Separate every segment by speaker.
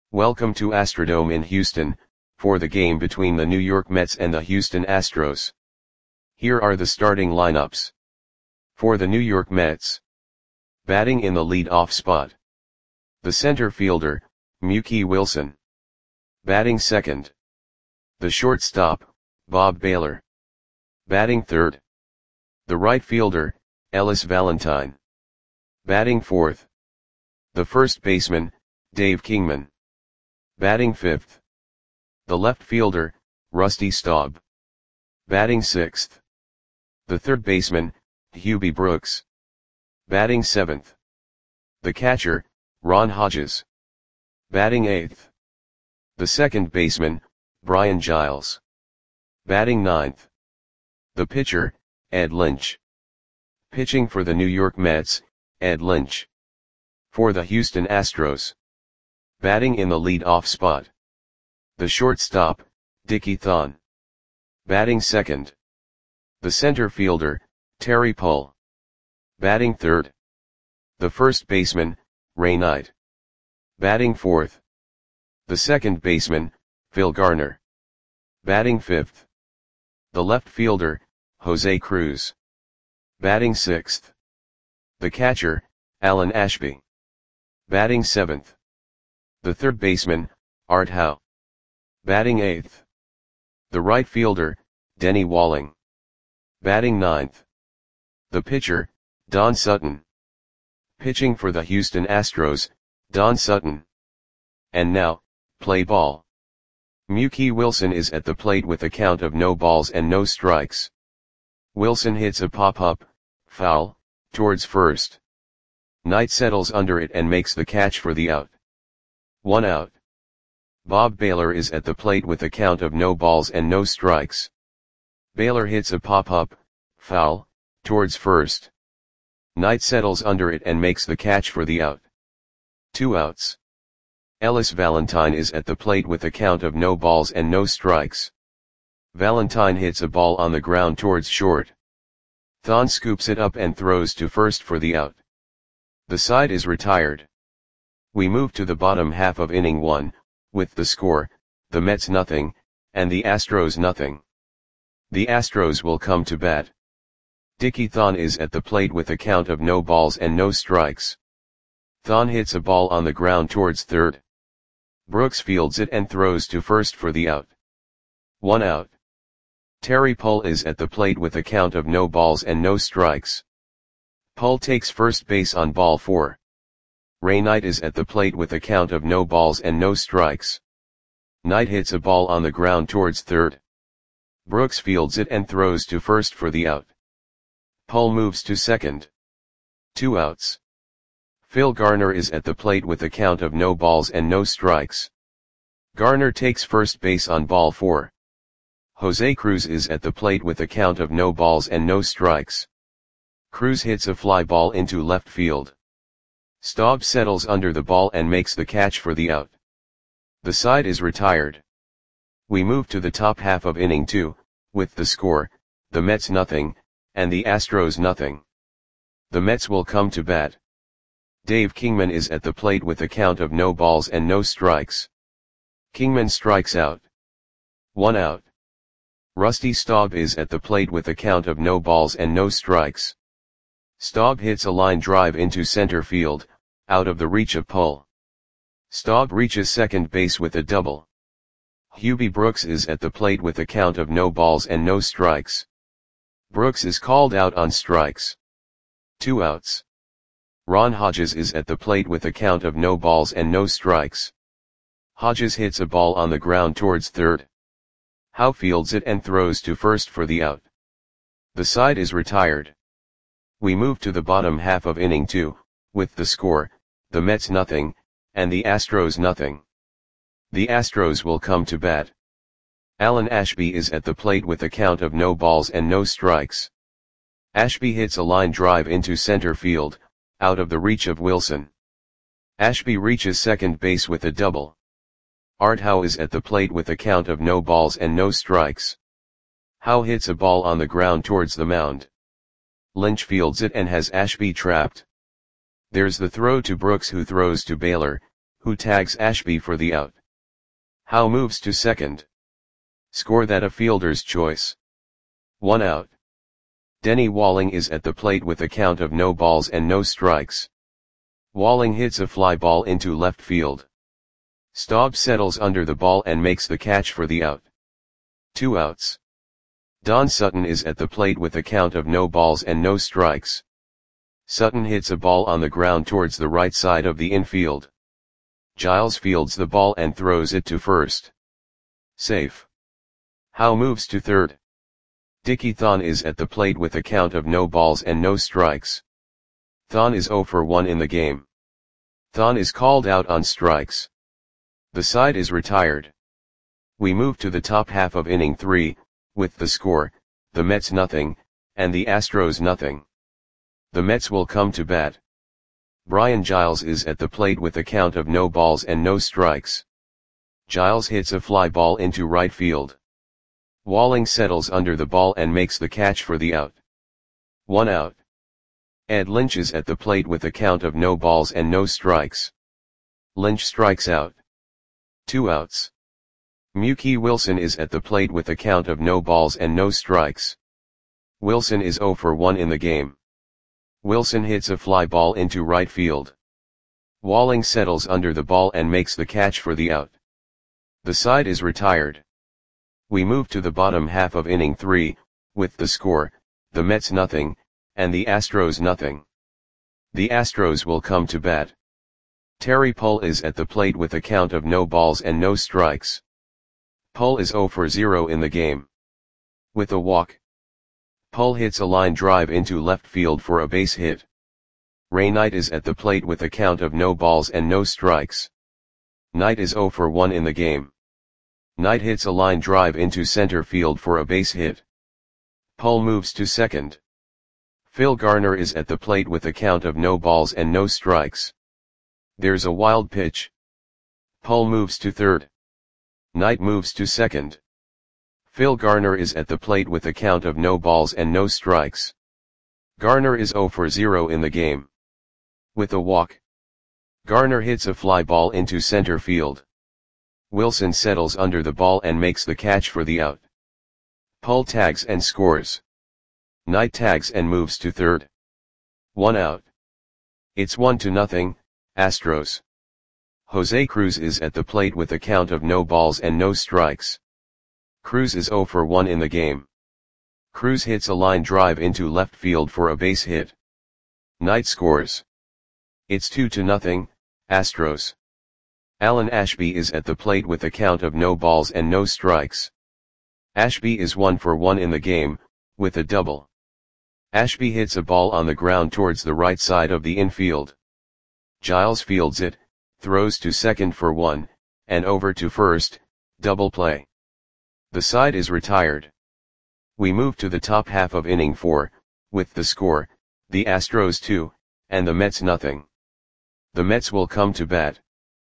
Speaker 1: Welcome to Astrodome in Houston, for the game between the New York Mets and the Houston Astros. Here are the starting lineups. For the New York Mets. Batting in the lead-off spot. The center fielder, Mookie Wilson. Batting second. The shortstop, Bob Baylor. Batting third. The right fielder, Ellis Valentine. Batting fourth. The first baseman, Dave Kingman. Batting fifth. The left fielder, Rusty Staub. Batting sixth. The third baseman, Hubie Brooks. Batting seventh. The catcher, Ron Hodges. Batting eighth. The second baseman, Brian Giles. Batting ninth. The pitcher, Ed Lynch. Pitching for the New York Mets, Ed Lynch. For the Houston Astros. Batting in the lead-off spot. The shortstop, Dickie Thon. Batting second. The center fielder, Terry Pull. Batting third. The first baseman, Ray Knight. Batting fourth. The second baseman, Phil Garner. Batting fifth. The left fielder, Jose Cruz. Batting sixth. The catcher, Alan Ashby. Batting seventh. The third baseman, Art Howe. Batting eighth. The right fielder, Denny Walling. Batting ninth. The pitcher, Don Sutton. Pitching for the Houston Astros, Don Sutton. And now, play ball. Mookie Wilson is at the plate with a count of no balls and no strikes. Wilson hits a pop-up, foul, towards first. Knight settles under it and makes the catch for the out. 1 out. Bob Baylor is at the plate with a count of no balls and no strikes. Baylor hits a pop-up, foul, towards first. Knight settles under it and makes the catch for the out. 2 outs. Ellis Valentine is at the plate with a count of no balls and no strikes. Valentine hits a ball on the ground towards short. Thon scoops it up and throws to first for the out. The side is retired. We move to the bottom half of inning 1, with the score, the Mets nothing, and the Astros nothing. The Astros will come to bat. Dickie Thon is at the plate with a count of no balls and no strikes. Thon hits a ball on the ground towards third. Brooks fields it and throws to first for the out. 1 out. Terry Pull is at the plate with a count of no balls and no strikes. Pull takes first base on ball 4. Ray Knight is at the plate with a count of no balls and no strikes. Knight hits a ball on the ground towards third. Brooks fields it and throws to first for the out. Pull moves to second. 2 outs. Phil Garner is at the plate with a count of no balls and no strikes. Garner takes first base on ball 4. Jose Cruz is at the plate with a count of no balls and no strikes. Cruz hits a fly ball into left field. Staub settles under the ball and makes the catch for the out. The side is retired. We move to the top half of inning 2, with the score, the Mets nothing, and the Astros nothing. The Mets will come to bat. Dave Kingman is at the plate with a count of no balls and no strikes. Kingman strikes out. 1 out. Rusty Staub is at the plate with a count of no balls and no strikes. Staub hits a line drive into center field, out of the reach of Pull. Staub reaches second base with a double. Hubie Brooks is at the plate with a count of no balls and no strikes. Brooks is called out on strikes. 2 outs. Ron Hodges is at the plate with a count of no balls and no strikes. Hodges hits a ball on the ground towards third. Howe fields it and throws to first for the out. The side is retired. We move to the bottom half of inning 2, with the score, the Mets nothing, and the Astros nothing. The Astros will come to bat. Alan Ashby is at the plate with a count of no balls and no strikes. Ashby hits a line drive into center field, out of the reach of Wilson. Ashby reaches second base with a double. Art Howe is at the plate with a count of no balls and no strikes. Howe hits a ball on the ground towards the mound. Lynch fields it and has Ashby trapped. There's the throw to Brooks, who throws to Baylor, Who tags Ashby for the out. Howe moves to second. Score that a fielder's choice. 1 out. Denny Walling is at the plate with a count of no balls and no strikes. Walling hits a fly ball into left field. Staub settles under the ball and makes the catch for the out. 2 outs. Don Sutton is at the plate with a count of no balls and no strikes. Sutton hits a ball on the ground towards the right side of the infield. Giles fields the ball and throws it to first. Safe. Howe moves to third. Dickie Thon is at the plate with a count of no balls and no strikes. Thon is 0 for 1 in the game. Thon is called out on strikes. The side is retired. We move to the top half of inning 3, with the score, the Mets nothing, and the Astros nothing. The Mets will come to bat. Brian Giles is at the plate with a count of no balls and no strikes. Giles hits a fly ball into right field. Walling settles under the ball and makes the catch for the out. 1 out. Ed Lynch is at the plate with a count of no balls and no strikes. Lynch strikes out. 2 outs. Mookie Wilson is at the plate with a count of no balls and no strikes. Wilson is 0 for 1 in the game. Wilson hits a fly ball into right field. Walling settles under the ball and makes the catch for the out. The side is retired. We move to the bottom half of inning 3, with the score, the Mets nothing, and the Astros nothing. The Astros will come to bat. Terry Pull is at the plate with a count of no balls and no strikes. Pull is 0 for 0 in the game. With a walk. Pull hits a line drive into left field for a base hit. Ray Knight is at the plate with a count of no balls and no strikes. Knight is 0 for 1 in the game. Knight hits a line drive into center field for a base hit. Pull moves to second. Phil Garner is at the plate with a count of no balls and no strikes. There's a wild pitch. Pull moves to third. Knight moves to second. Phil Garner is at the plate with a count of no balls and no strikes. Garner is 0 for 0 in the game. With a walk. Garner hits a fly ball into center field. Wilson settles under the ball and makes the catch for the out. Pull tags and scores. Knight tags and moves to third. 1 out. It's 1-0, Astros. Jose Cruz is at the plate with a count of no balls and no strikes. Cruz is 0 for 1 in the game. Cruz hits a line drive into left field for a base hit. Knight scores. It's 2-0, Astros. Alan Ashby is at the plate with a count of no balls and no strikes. Ashby is 1 for 1 in the game, with a double. Ashby hits a ball on the ground towards the right side of the infield. Giles fields it, throws to second for 1, and over to first, double play. The side is retired. We move to the top half of inning 4, with the score, the Astros 2, and the Mets nothing. The Mets will come to bat.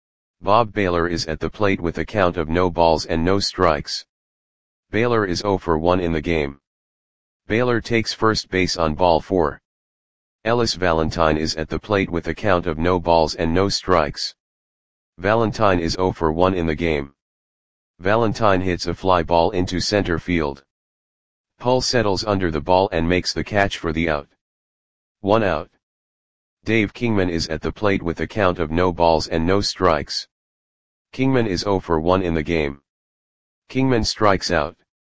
Speaker 1: Bob Baylor is at the plate with a count of no balls and no strikes. Baylor is 0 for 1 in the game. Baylor takes first base on ball 4. Ellis Valentine is at the plate with a count of no balls and no strikes. Valentine is 0 for 1 in the game. Valentine hits a fly ball into center field. Pull settles under the ball and makes the catch for the out. 1 out. Dave Kingman is at the plate with a count of no balls and no strikes. Kingman is 0 for 1 in the game. Kingman strikes out.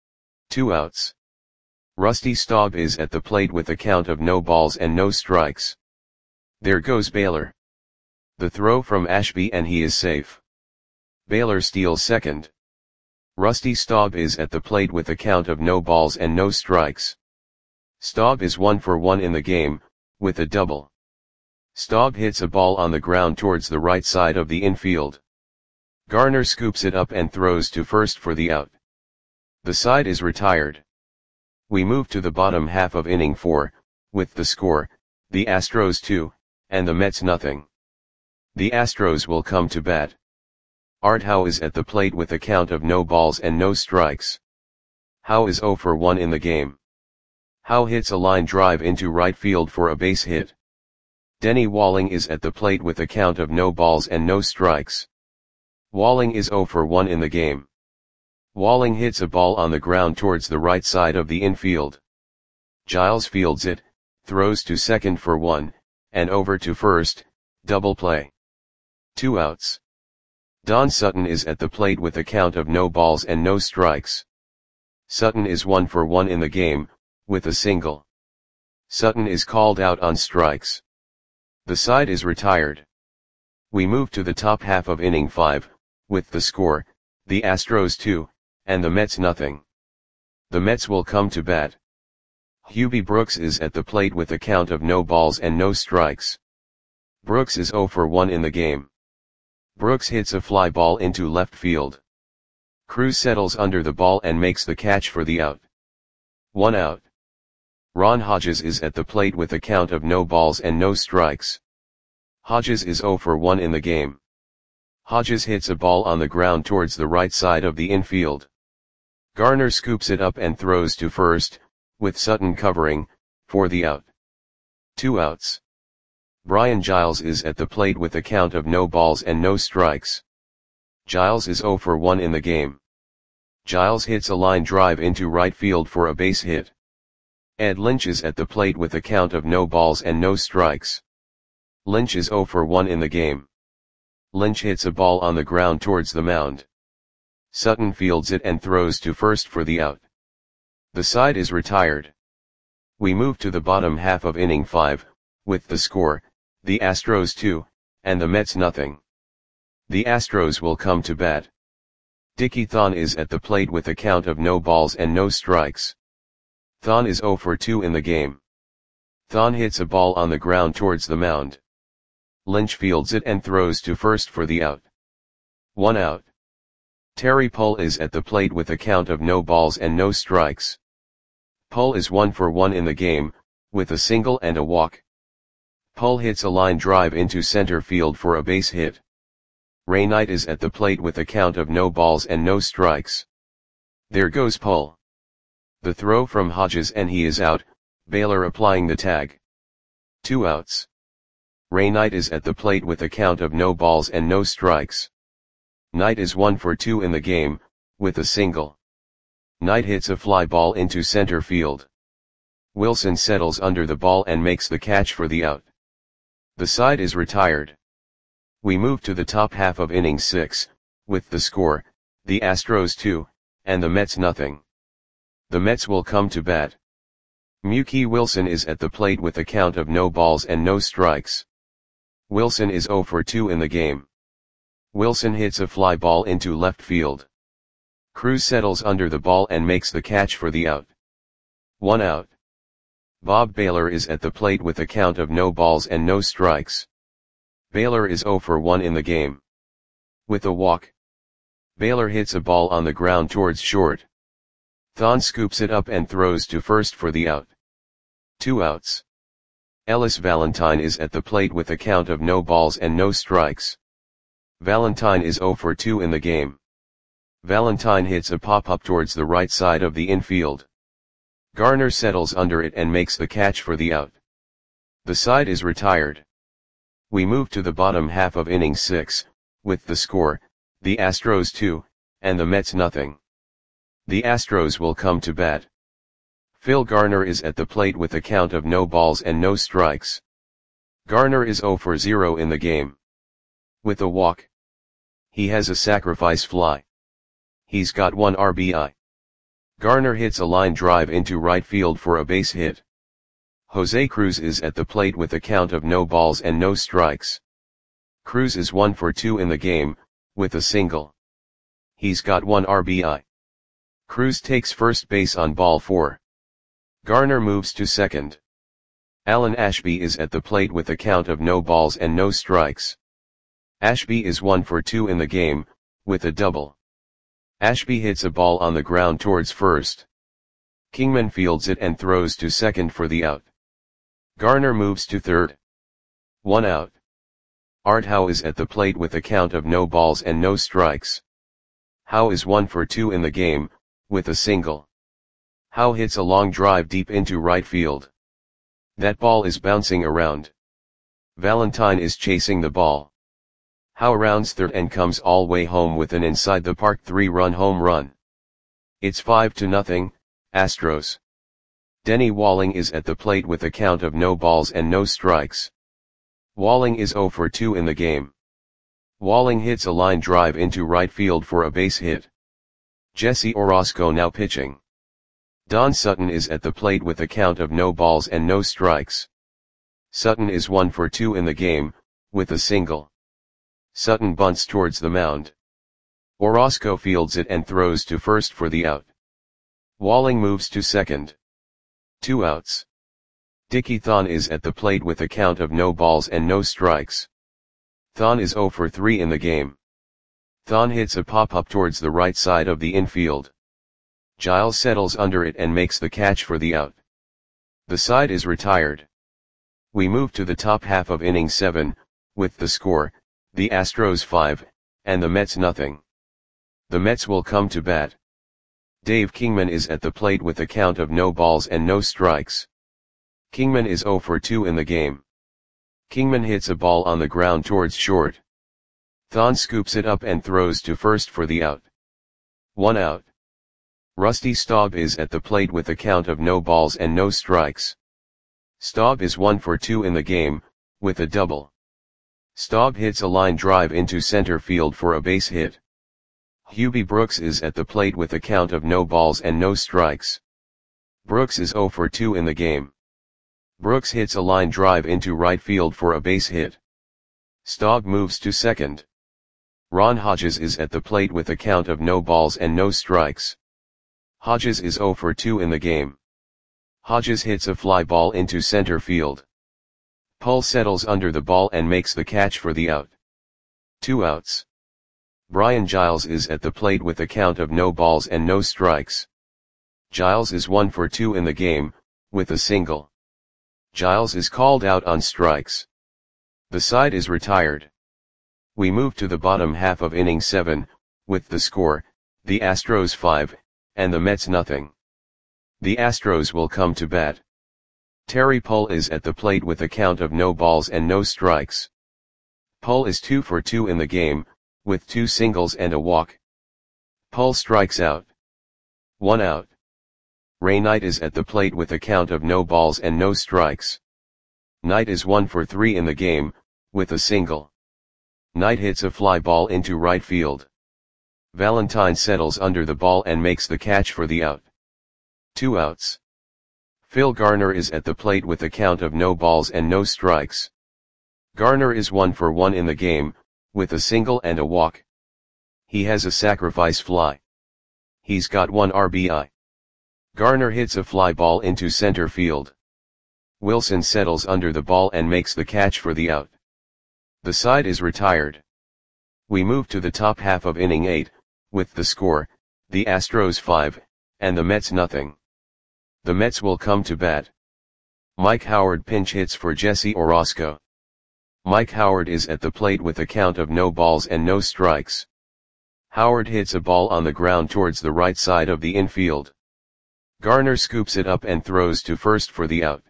Speaker 1: 2 outs. Rusty Staub is at the plate with a count of no balls and no strikes. There goes Baylor. The throw from Ashby and he is safe. Baylor steals second. Rusty Staub is at the plate with a count of no balls and no strikes. Staub is 1 for 1 in the game, with a double. Staub hits a ball on the ground towards the right side of the infield. Garner scoops it up and throws to first for the out. The side is retired. We move to the bottom half of inning 4, with the score, the Astros 2, and the Mets nothing. The Astros will come to bat. Art Howe is at the plate with a count of no balls and no strikes. Howe is 0 for 1 in the game. Howe hits a line drive into right field for a base hit. Denny Walling is at the plate with a count of no balls and no strikes. Walling is 0 for 1 in the game. Walling hits a ball on the ground towards the right side of the infield. Giles fields it, throws to second for 1, and over to first, double play. 2 outs. Don Sutton is at the plate with a count of no balls and no strikes. Sutton is 1 for 1 in the game, with a single. Sutton is called out on strikes. The side is retired. We move to the top half of inning 5, with the score, the Astros 2, and the Mets nothing. The Mets will come to bat. Hubie Brooks is at the plate with a count of no balls and no strikes. Brooks is 0 for 1 in the game. Brooks hits a fly ball into left field. Cruz settles under the ball and makes the catch for the out. 1 out. Ron Hodges is at the plate with a count of no balls and no strikes. Hodges is 0 for 1 in the game. Hodges hits a ball on the ground towards the right side of the infield. Garner scoops it up and throws to first, with Sutton covering, for the out. 2 outs. Brian Giles is at the plate with a count of no balls and no strikes. Giles is 0 for 1 in the game. Giles hits a line drive into right field for a base hit. Ed Lynch is at the plate with a count of no balls and no strikes. Lynch is 0 for 1 in the game. Lynch hits a ball on the ground towards the mound. Sutton fields it and throws to first for the out. The side is retired. We move to the bottom half of inning 5, with the score, the Astros 2, and the Mets nothing. The Astros will come to bat. Dickie Thon is at the plate with a count of no balls and no strikes. Thon is 0 for 2 in the game. Thon hits a ball on the ground towards the mound. Lynch fields it and throws to first for the out. 1 out. Terry Pull is at the plate with a count of no balls and no strikes. Pull is 1 for 1 in the game, with a single and a walk. Pull hits a line drive into center field for a base hit. Ray Knight is at the plate with a count of no balls and no strikes. There goes Pull. The throw from Hodges and he is out, Baylor applying the tag. 2 outs. Ray Knight is at the plate with a count of no balls and no strikes. Knight is 1 for 2 in the game, with a single. Knight hits a fly ball into center field. Wilson settles under the ball and makes the catch for the out. The side is retired. We move to the top half of inning 6, with the score, the Astros 2, and the Mets nothing. The Mets will come to bat. Mookie Wilson is at the plate with a count of no balls and no strikes. Wilson is 0 for 2 in the game. Wilson hits a fly ball into left field. Cruz settles under the ball and makes the catch for the out. 1 out. Bob Baylor is at the plate with a count of no balls and no strikes. Baylor is 0 for 1 in the game. With a walk. Baylor hits a ball on the ground towards short. Thon scoops it up and throws to first for the out. 2 outs. Ellis Valentine is at the plate with a count of no balls and no strikes. Valentine is 0 for 2 in the game. Valentine hits a pop-up towards the right side of the infield. Garner settles under it and makes the catch for the out. The side is retired. We move to the bottom half of inning 6, with the score, the Astros 2, and the Mets nothing. The Astros will come to bat. Phil Garner is at the plate with a count of no balls and no strikes. Garner is 0 for 0 in the game. With a walk. He has a sacrifice fly. He's got 1 RBI. Garner hits a line drive into right field for a base hit. Jose Cruz is at the plate with a count of no balls and no strikes. Cruz is 1 for 2 in the game, with a single. He's got 1 RBI. Cruz takes first base on ball 4. Garner moves to second. Alan Ashby is at the plate with a count of no balls and no strikes. Ashby is 1 for 2 in the game, with a double. Ashby hits a ball on the ground towards first. Kingman fields it and throws to second for the out. Garner moves to third. 1 out. Art Howe is at the plate with a count of no balls and no strikes. Howe is 1 for 2 in the game, with a single. Howe hits a long drive deep into right field. That ball is bouncing around. Valentine is chasing the ball. Howe rounds third and comes all way home with an inside the park 3-run home run. It's 5-0, Astros. Denny Walling is at the plate with a count of no balls and no strikes. Walling is 0 for 2 in the game. Walling hits a line drive into right field for a base hit. Jesse Orosco now pitching. Don Sutton is at the plate with a count of no balls and no strikes. Sutton is 1 for 2 in the game, with a single. Sutton bunts towards the mound. Orosco fields it and throws to first for the out. Walling moves to second. 2 outs. Dickie Thon is at the plate with a count of no balls and no strikes. Thon is 0 for 3 in the game. Thon hits a pop-up towards the right side of the infield. Giles settles under it and makes the catch for the out. The side is retired. We move to the top half of inning 7, with the score, the Astros 5, and the Mets nothing. The Mets will come to bat. Dave Kingman is at the plate with a count of no balls and no strikes. Kingman is 0 for 2 in the game. Kingman hits a ball on the ground towards short. Thon scoops it up and throws to first for the out. 1 out. Rusty Staub is at the plate with a count of no balls and no strikes. Staub is 1 for 2 in the game, with a double. Staub hits a line drive into center field for a base hit. Hubie Brooks is at the plate with a count of no balls and no strikes. Brooks is 0 for 2 in the game. Brooks hits a line drive into right field for a base hit. Staub moves to second. Ron Hodges is at the plate with a count of no balls and no strikes. Hodges is 0 for 2 in the game. Hodges hits a fly ball into center field. Pull settles under the ball and makes the catch for the out. 2 outs. Brian Giles is at the plate with a count of no balls and no strikes. Giles is 1 for 2 in the game, with a single. Giles is called out on strikes. The side is retired. We move to the bottom half of inning 7, with the score, the Astros 5, and the Mets nothing. The Astros will come to bat. Terry Pull is at the plate with a count of no balls and no strikes. Pull is 2 for 2 in the game, with 2 singles and a walk. Pull strikes out. 1 out. Ray Knight is at the plate with a count of no balls and no strikes. Knight is 1 for 3 in the game, with a single. Knight hits a fly ball into right field. Valentine settles under the ball and makes the catch for the out. 2 outs. Phil Garner is at the plate with a count of no balls and no strikes. Garner is 1 for 1 in the game, with a single and a walk. He has a sacrifice fly. He's got 1 RBI. Garner hits a fly ball into center field. Wilson settles under the ball and makes the catch for the out. The side is retired. We move to the top half of inning 8, with the score, the Astros 5, and the Mets nothing. The Mets will come to bat. Mike Howard pinch hits for Jesse Orosco. Mike Howard is at the plate with a count of no balls and no strikes. Howard hits a ball on the ground towards the right side of the infield. Garner scoops it up and throws to first for the out.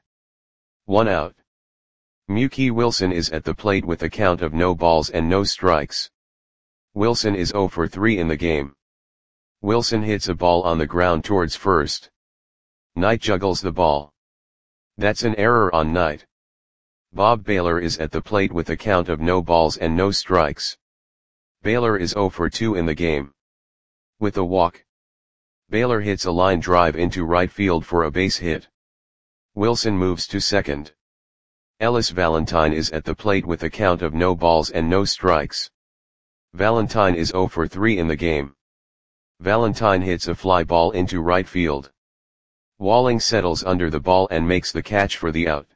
Speaker 1: 1 out. Mookie Wilson is at the plate with a count of no balls and no strikes. Wilson is 0 for 3 in the game. Wilson hits a ball on the ground towards first. Knight juggles the ball. That's an error on Knight. Bob Baylor is at the plate with a count of no balls and no strikes. Baylor is 0 for 2 in the game. With a walk. Baylor hits a line drive into right field for a base hit. Wilson moves to second. Ellis Valentine is at the plate with a count of no balls and no strikes. Valentine is 0 for 3 in the game. Valentine hits a fly ball into right field. Walling settles under the ball and makes the catch for the out.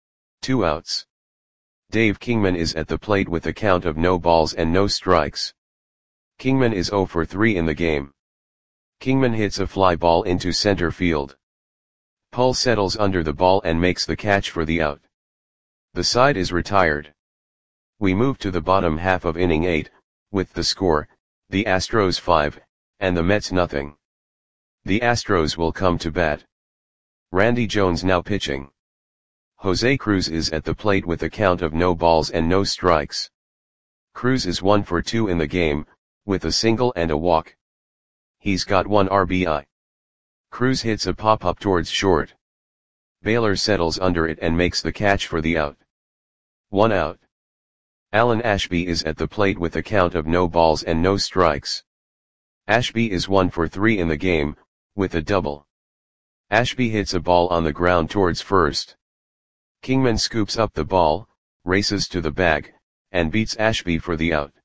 Speaker 1: 2 outs. Dave Kingman is at the plate with a count of no balls and no strikes. Kingman is 0 for 3 in the game. Kingman hits a fly ball into center field. Pull settles under the ball and makes the catch for the out. The side is retired. We move to the bottom half of inning 8, with the score, the Astros 5, and the Mets nothing. The Astros will come to bat. Randy Jones now pitching. Jose Cruz is at the plate with a count of no balls and no strikes. Cruz is 1 for 2 in the game, with a single and a walk. He's got 1 RBI. Cruz hits a pop-up towards short. Baylor settles under it and makes the catch for the out. 1 out. Alan Ashby is at the plate with a count of no balls and no strikes. Ashby is 1 for 3 in the game, with a double. Ashby hits a ball on the ground towards first. Kingman scoops up the ball, races to the bag, and beats Ashby for the out.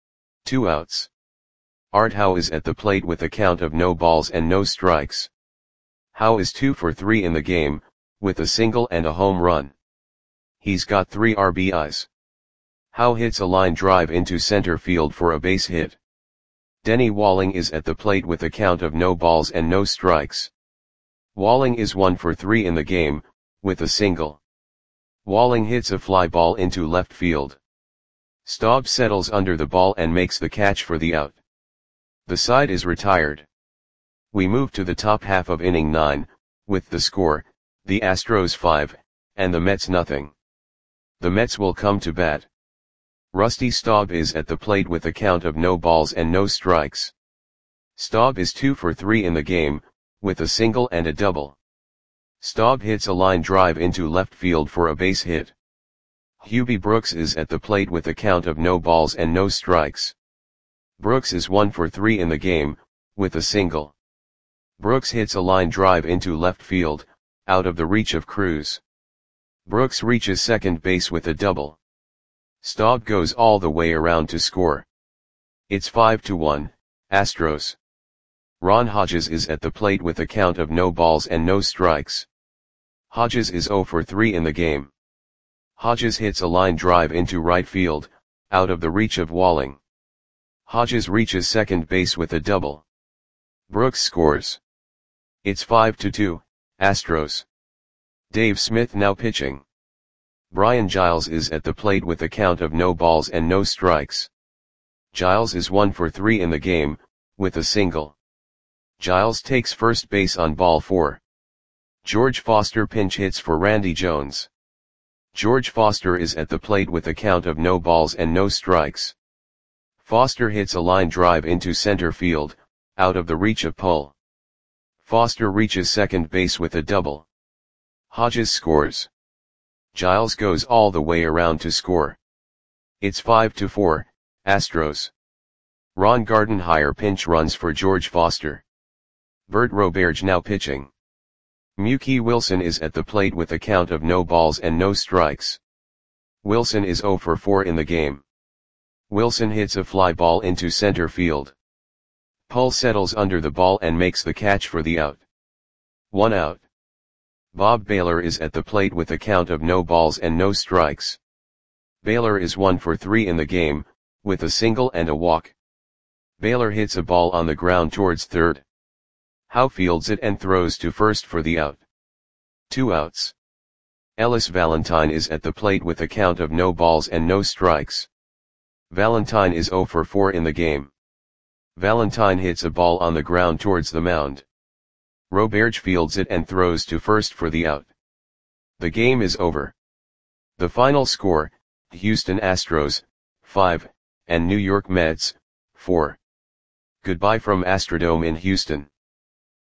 Speaker 1: 2 outs. Art Howe is at the plate with a count of no balls and no strikes. Howe is 2 for 3 in the game, with a single and a home run. He's got 3 RBIs. Howe hits a line drive into center field for a base hit. Denny Walling is at the plate with a count of no balls and no strikes. Walling is 1 for 3 in the game, with a single. Walling hits a fly ball into left field. Staub settles under the ball and makes the catch for the out. The side is retired. We move to the top half of inning 9, with the score, the Astros 5, and the Mets nothing. The Mets will come to bat. Rusty Staub is at the plate with a count of no balls and no strikes. Staub is 2 for 3 in the game, with a single and a double. Staub hits a line drive into left field for a base hit. Hubie Brooks is at the plate with a count of no balls and no strikes. Brooks is 1 for 3 in the game, with a single. Brooks hits a line drive into left field, out of the reach of Cruz. Brooks reaches second base with a double. Staub goes all the way around to score. It's 5-1, Astros. Ron Hodges is at the plate with a count of no balls and no strikes. Hodges is 0 for 3 in the game. Hodges hits a line drive into right field, out of the reach of Walling. Hodges reaches second base with a double. Brooks scores. It's 5-2, Astros. Dave Smith now pitching. Brian Giles is at the plate with a count of no balls and no strikes. Giles is 1 for 3 in the game, with a single. Giles takes first base on ball 4. George Foster pinch hits for Randy Jones. George Foster is at the plate with a count of no balls and no strikes. Foster hits a line drive into center field, out of the reach of Pull. Foster reaches second base with a double. Hodges scores. Giles goes all the way around to score. It's 5-4, Astros. Ron Gardenhire pinch runs for George Foster. Bert Roberge now pitching. Mookie Wilson is at the plate with a count of no balls and no strikes. Wilson is 0 for 4 in the game. Wilson hits a fly ball into center field. Pull settles under the ball and makes the catch for the out. 1 out. Bob Baylor is at the plate with a count of no balls and no strikes. Baylor is 1 for 3 in the game, with a single and a walk. Baylor hits a ball on the ground towards third. Howe fields it and throws to first for the out. 2 outs. Ellis Valentine is at the plate with a count of no balls and no strikes. Valentine is 0 for 4 in the game. Valentine hits a ball on the ground towards the mound. Roberge fields it and throws to first for the out. The game is over. The final score, Houston Astros, 5, and New York Mets, 4. Goodbye from Astrodome in Houston.